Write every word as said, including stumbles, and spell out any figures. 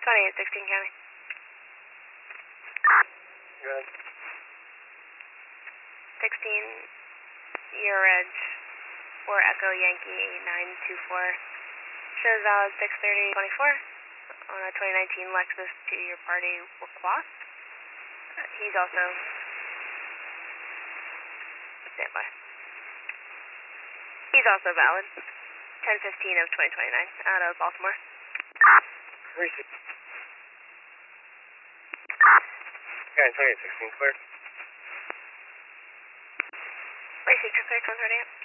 twenty-eight sixteen County. Good. sixteen, Year Edge, four Echo Yankee nine two four. Shows valid six thirty twenty-four on a twenty nineteen Lexus to your party Waqas. Uh, he's also standby. He's also valid. ten fifteen of twenty twenty-nine out of Baltimore. Receive. Okay, twenty-eight sixteen clear. Receive, clear, one thirty-eight.